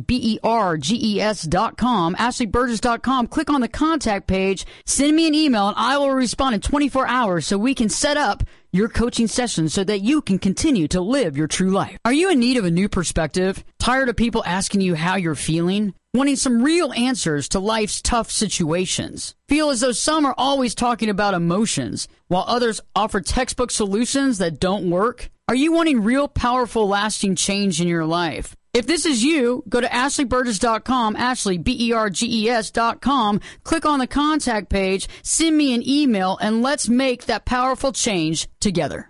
Speaker 4: AshleyBerges.com, AshleyBurgess.com. Click on the contact page, send me an email, and I will respond in 24 hours so we can set up your coaching session so that you can continue to live your true life. Are you in need of a new perspective? Tired of people asking you how you're feeling? Wanting some real answers to life's tough situations? Feel as though some are always talking about emotions, while others offer textbook solutions that don't work? Are you wanting real, powerful, lasting change in your life? If this is you, go to AshleyBurgess.com, AshleyBerges.com, click on the contact page, send me an email, and let's make that powerful change together.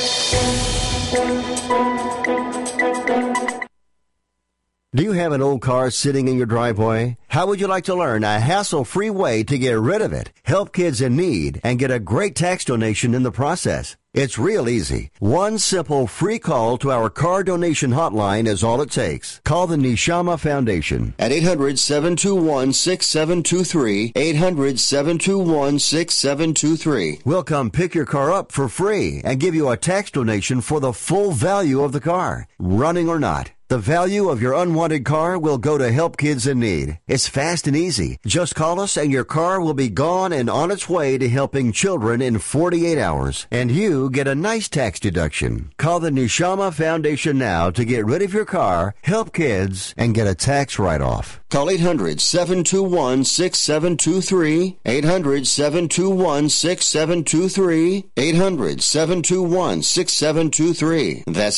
Speaker 2: Do you have an old car sitting in your driveway? How would you like to learn a hassle-free way to get rid of it, help kids in need, and get a great tax donation in the process? It's real easy. One simple free call to our car donation hotline is all it takes. Call the Neshama Foundation at 800-721-6723, 800-721-6723. We'll come pick your car up for free and give you a tax donation for the full value of the car, running or not. The value of your unwanted car will go to help kids in need. It's fast and easy. Just call us and your car will be gone and on its way to helping children in 48 hours. And you get a nice tax deduction. Call the Neshama Foundation now to get rid of your car, help kids, and get a tax write-off. Call 800-721-6723, 800-721-6723, 800-721-6723. That's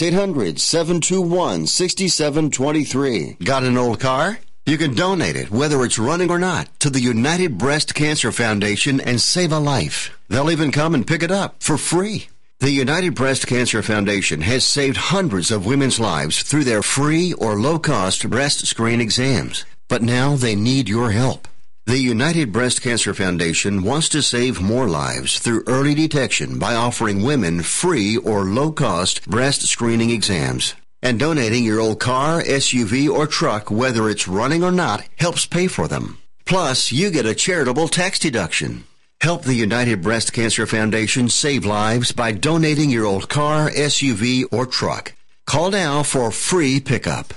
Speaker 2: 800-721-6723. Got an old car? You can donate it, whether it's running or not, to the United Breast Cancer Foundation and save a life. They'll even come and pick it up for free. The United Breast Cancer Foundation has saved hundreds of women's lives through their free or low-cost breast screen exams. But now they need your help. The United Breast Cancer Foundation wants to save more lives through early detection by offering women free or low-cost breast screening exams. And donating your old car, SUV, or truck, whether it's running or not, helps pay for them. Plus, you get a charitable tax deduction. Help the United Breast Cancer Foundation save lives by donating your old car, SUV, or truck. Call now for free pickup.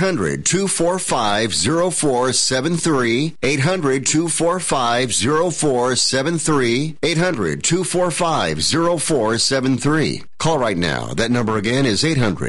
Speaker 2: 800-245-0473. 800-245-0473. 800-245-0473. Call right now. That number again is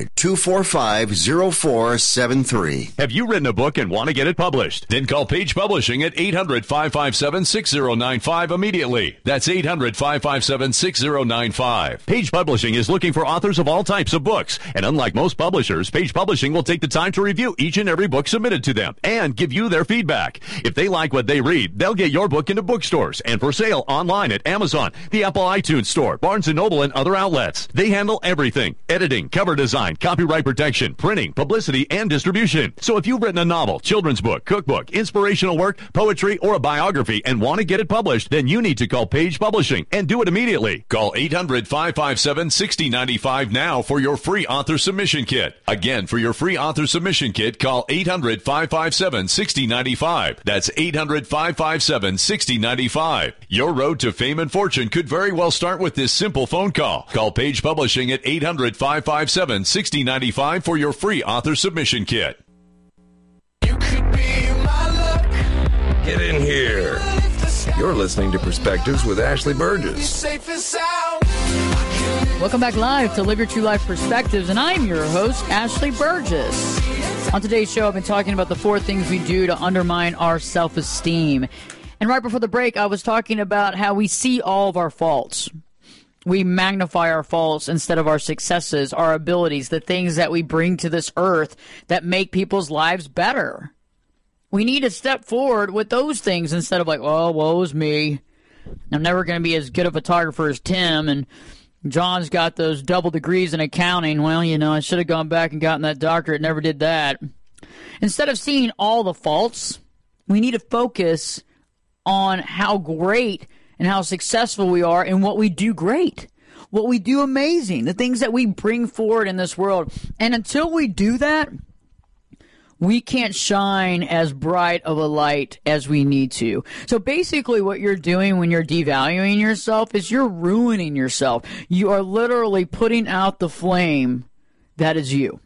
Speaker 2: 800-245-0473.
Speaker 13: Have you written a book and want to get it published? Then call Page Publishing at 800-557-6095 immediately. That's 800-557-6095. Page Publishing is looking for authors of all types of books. And unlike most publishers, Page Publishing will take the time to review each and every book submitted to them and give you their feedback. If they like what they read, they'll get your book into bookstores and for sale online at Amazon, the Apple iTunes Store, Barnes & Noble, and other outlets. They handle everything: editing, cover design, copyright protection, printing, publicity, and distribution. So if you've written a novel, children's book, cookbook, inspirational work, poetry, or a biography and want to get it published, then you need to call Page Publishing and do it immediately. Call 800-557-6095 now for your free author submission kit. Again, for your free author submission kit, call 800-557-6095. That's 800-557-6095. Your road to fame and fortune could very well start with this simple phone call. Call Page Publishing at 800-557-6095 for your free author submission kit.
Speaker 3: Get in here. You're listening to Perspectives with Ashley Burgess.
Speaker 4: Welcome back live to Live Your True Life Perspectives, and I'm your host, Ashley Burgess. On today's show, I've been talking about the 4 things we do to undermine our self-esteem. And right before the break, I was talking about how we see all of our faults. We magnify our faults instead of our successes, our abilities, the things that we bring to this earth that make people's lives better. We need to step forward with those things instead of like, oh, woe is me. I'm never going to be as good a photographer as Tim, and John's got those double degrees in accounting. Well, I should have gone back and gotten that doctorate. Never did that. Instead of seeing all the faults, we need to focus on how great and how successful we are in what we do great, what we do amazing, the things that we bring forward in this world. And until we do that, we can't shine as bright of a light as we need to. So basically what you're doing when you're devaluing yourself is you're ruining yourself. You are literally putting out the flame that is you.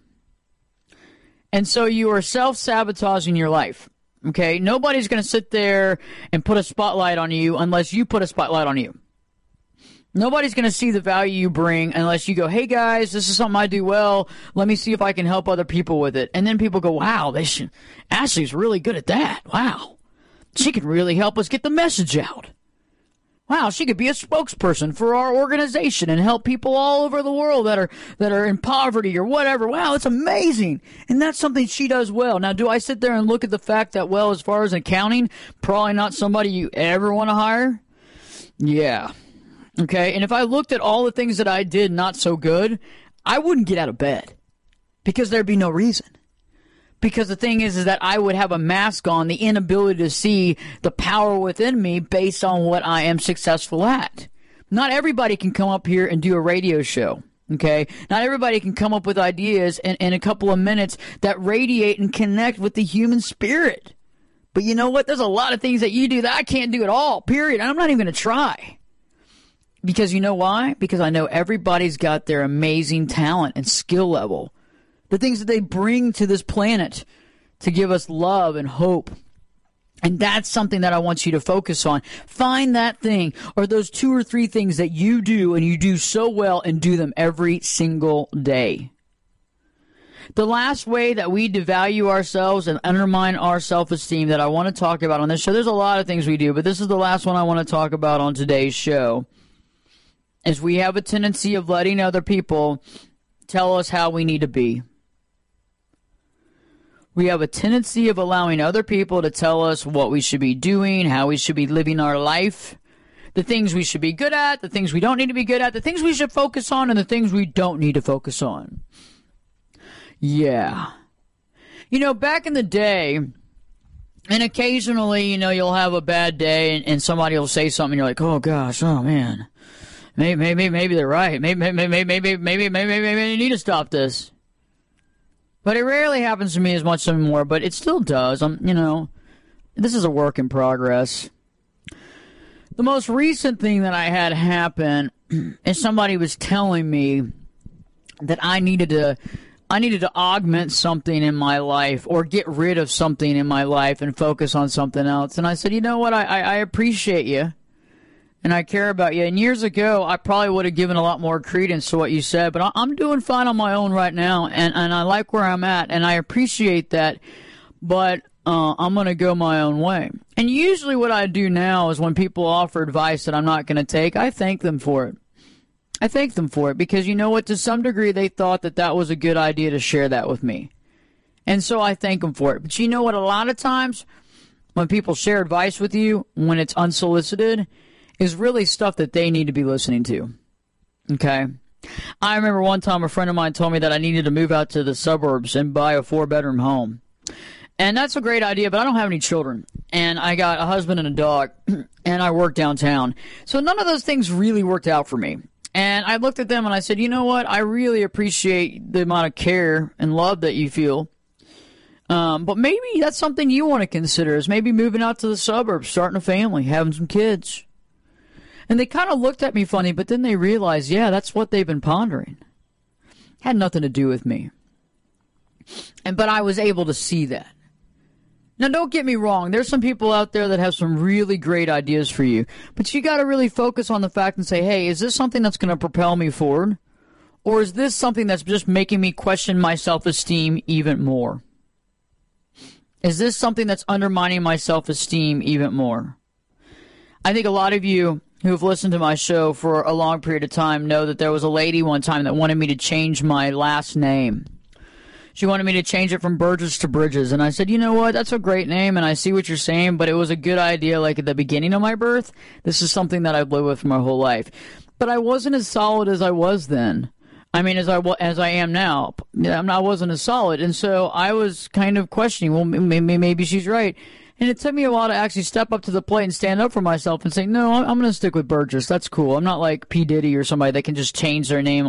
Speaker 4: And so you are self-sabotaging your life. Okay? Nobody's going to sit there and put a spotlight on you unless you put a spotlight on you. Nobody's going to see the value you bring unless you go, hey, guys, this is something I do well. Let me see if I can help other people with it. And then people go, wow, Ashley's really good at that. Wow. She can really help us get the message out. Wow, she could be a spokesperson for our organization and help people all over the world that are in poverty or whatever. Wow, it's amazing. And that's something she does well. Now, do I sit there and look at the fact that, well, as far as accounting, probably not somebody you ever want to hire? Yeah. Okay, and if I looked at all the things that I did not so good, I wouldn't get out of bed because there'd be no reason. Because the thing is that I would have a mask on, the inability to see the power within me based on what I am successful at. Not everybody can come up here and do a radio show, okay? Not everybody can come up with ideas in a couple of minutes that radiate and connect with the human spirit. But you know what? There's a lot of things that you do that I can't do at all, period. I'm not even going to try. Because you know why? Because I know everybody's got their amazing talent and skill level. The things that they bring to this planet to give us love and hope. And that's something that I want you to focus on. Find that thing or those 2 or 3 things that you do and you do so well and do them every single day. The last way that we devalue ourselves and undermine our self-esteem that I want to talk about on this show, there's a lot of things we do, but this is the last one I want to talk about on today's show. Is we have a tendency of letting other people tell us how we need to be. We have a tendency of allowing other people to tell us what we should be doing, how we should be living our life, the things we should be good at, the things we don't need to be good at, the things we should focus on, and the things we don't need to focus on. Yeah. Back in the day, and occasionally, you'll have a bad day and somebody will say something and you're like, oh gosh, oh man. Maybe they're right. Maybe I need to stop this. But it rarely happens to me as much anymore, but it still does. This is a work in progress. The most recent thing that I had happen is somebody was telling me that I needed to augment something in my life or get rid of something in my life and focus on something else. And I said, you know what? I appreciate you and I care about you. And years ago, I probably would have given a lot more credence to what you said, but I'm doing fine on my own right now. And I like where I'm at and I appreciate that. But I'm going to go my own way. And usually what I do now is when people offer advice that I'm not going to take, I thank them for it. I thank them for it because you know what? To some degree, they thought that was a good idea to share that with me. And so I thank them for it. But you know what? A lot of times when people share advice with you, when it's unsolicited, is really stuff that they need to be listening to. Okay? I remember one time a friend of mine told me that I needed to move out to the suburbs and buy a 4-bedroom home. And that's a great idea, but I don't have any children. And I got a husband and a dog, and I work downtown. So none of those things really worked out for me. And I looked at them and I said, you know what? I really appreciate the amount of care and love that you feel. But maybe that's something you want to consider is maybe moving out to the suburbs, starting a family, having some kids. And they kind of looked at me funny, but then they realized, yeah, that's what they've been pondering. Had nothing to do with me. But I was able to see that. Now, don't get me wrong. There's some people out there that have some really great ideas for you. But you got to really focus on the fact and say, hey, is this something that's going to propel me forward? Or is this something that's just making me question my self-esteem even more? Is this something that's undermining my self-esteem even more? I think a lot of you who have listened to my show for a long period of time know that there was a lady one time that wanted me to change my last name. She wanted me to change it from Burgess to Bridges. And I said, you know what? That's a great name, and I see what you're saying, but it was a good idea like at the beginning of my birth. This is something that I've lived with my whole life. But I wasn't as solid as I was then. I mean, as I am now. I wasn't as solid. And so I was kind of questioning, well, maybe she's right. And it took me a while to actually step up to the plate and stand up for myself and say, no, I'm going to stick with Burgess. That's cool. I'm not like P. Diddy or somebody that can just change their name,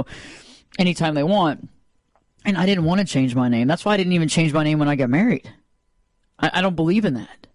Speaker 4: anytime they want. And I didn't want to change my name. That's why I didn't even change my name when I got married. I don't believe in that.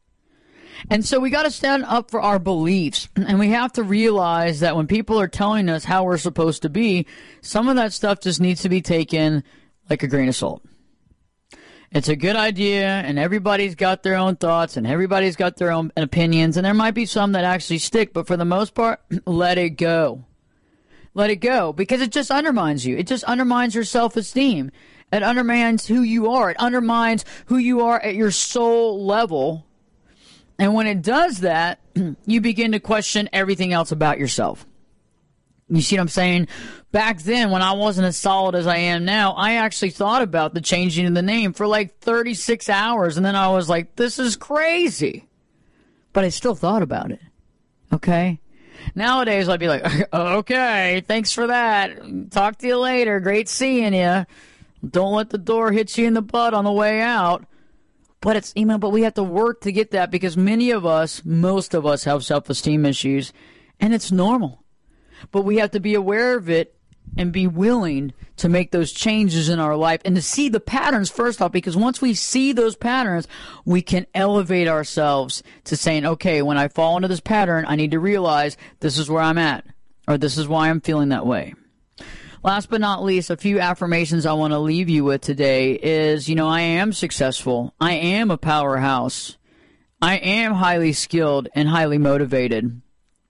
Speaker 4: And so we got to stand up for our beliefs. And we have to realize that when people are telling us how we're supposed to be, some of that stuff just needs to be taken like a grain of salt. It's a good idea, and everybody's got their own thoughts, and everybody's got their own opinions, and there might be some that actually stick, but for the most part, let it go. Let it go, because it just undermines you. It just undermines your self-esteem. It undermines who you are. It undermines who you are at your soul level. And when it does that, you begin to question everything else about yourself. You see what I'm saying? Back then, when I wasn't as solid as I am now, I actually thought about the changing of the name for like 36 hours. And then I was like, this is crazy. But I still thought about it. Okay? Nowadays, I'd be like, okay, thanks for that. Talk to you later. Great seeing you. Don't let the door hit you in the butt on the way out. But but we have to work to get that because most of us have self-esteem issues, and it's normal. But we have to be aware of it and be willing to make those changes in our life and to see the patterns first off, because once we see those patterns, we can elevate ourselves to saying, okay, when I fall into this pattern, I need to realize this is where I'm at, or this is why I'm feeling that way. Last but not least, a few affirmations I want to leave you with today is, I am successful. I am a powerhouse. I am highly skilled and highly motivated.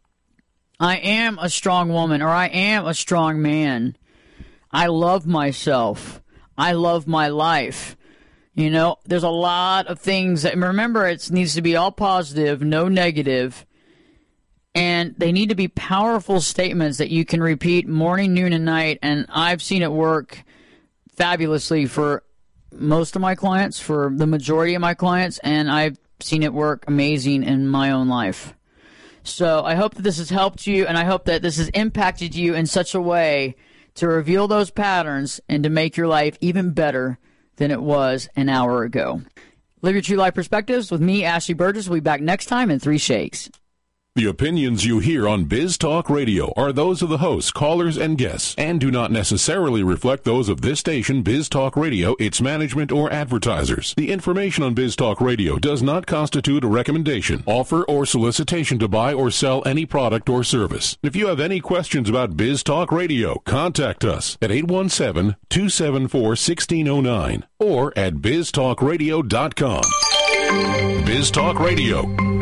Speaker 4: I am a strong woman, or I am a strong man. I love myself. I love my life. There's a lot of things that, remember, it needs to be all positive, no negative. And they need to be powerful statements that you can repeat morning, noon, and night. And I've seen it work fabulously for most of my clients, for the majority of my clients, and I've seen it work amazing in my own life. So I hope that this has helped you, and I hope that this has impacted you in such a way to reveal those patterns and to make your life even better than it was an hour ago. Live Your True Life Perspectives with me, Ashley Burgess. We'll be back next time in 3 Shakes.
Speaker 14: The opinions you hear on Biz Talk Radio are those of the hosts, callers, and guests, and do not necessarily reflect those of this station, Biz Talk Radio, its management, or advertisers. The information on Biz Talk Radio does not constitute a recommendation, offer, or solicitation to buy or sell any product or service. If you have any questions about Biz Talk Radio, contact us at 817-274-1609 or at biztalkradio.com. Biz Talk Radio.